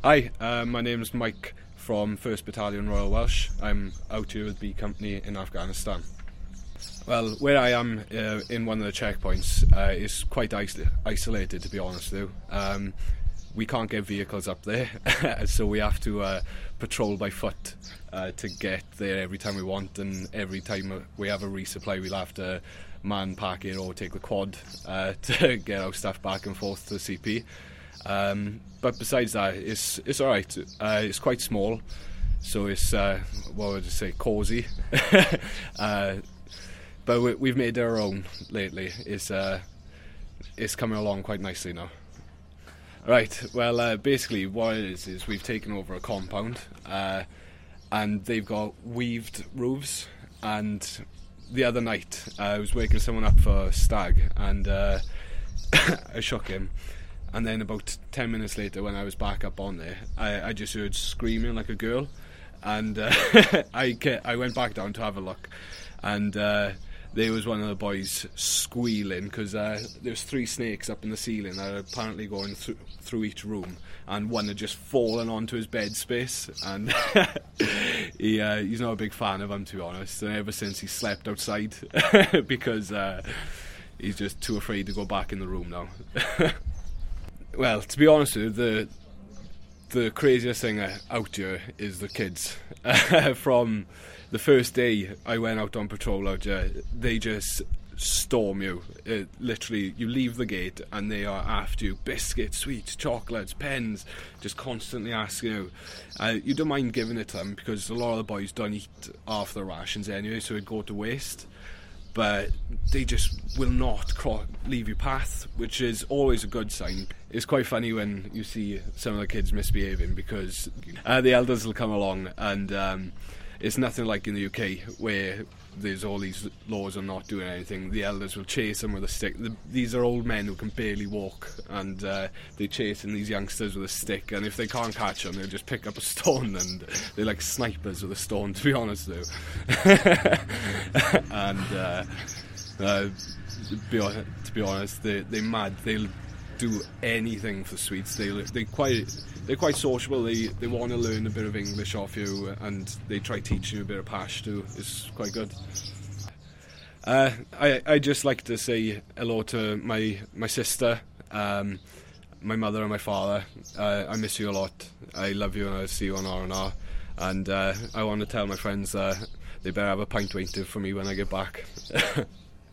Hi, my name's Mike from 1st Battalion Royal Welsh. I'm out here with B Company in Afghanistan. Well, where I am in one of the checkpoints is quite isolated, to be honest with you. We can't get vehicles up there, so we have to patrol by foot to get there every time we want, and every time we have a resupply we'll have to man pack it or take the quad to get our stuff back and forth to the CP. But besides that, it's alright. It's quite small, so it's, what would I say, cosy. But we've made it our own lately. It's coming along quite nicely now. Right, well, basically what it is we've taken over a compound, and they've got weaved roofs, and the other night I was waking someone up for a stag, and I shook him. And then about 10 minutes later, when I was back up on there, I just heard screaming like a girl, and I went back down to have a look, and there was one of the boys squealing because there was 3 snakes up in the ceiling that are apparently going through each room, and one had just fallen onto his bed space, and he's not a big fan of them, to be honest, and ever since he slept outside because he's just too afraid to go back in the room now. Well, to be honest with you, the craziest thing out here is the kids. From the first day I went out on patrol out here, they just storm you. Literally, you leave the gate and they are after you. Biscuits, sweets, chocolates, pens, just constantly asking you. You don't mind giving it to them because a lot of the boys don't eat half the rations anyway, so it'd go to waste. But they just will not leave your path, which is always a good sign. It's quite funny when you see some of the kids misbehaving because the elders will come along, and it's nothing like in the UK where there's all these laws on not doing anything. The elders will chase them with a stick. These are old men who can barely walk, and they're chasing these youngsters with a stick, and if they can't catch them, they'll just pick up a stone, and they're like snipers with a stone, to be honest though. And to be honest, they're mad. They'll do anything for sweets. They're quite sociable. They want to learn a bit of English off you, and they try teaching you a bit of Pashto. It's quite good. I just like to say hello to my sister, my mother and my father. I miss you a lot. I love you, and I'll see you on R&R. And I want to tell my friends they better have a pint waiting for me when I get back.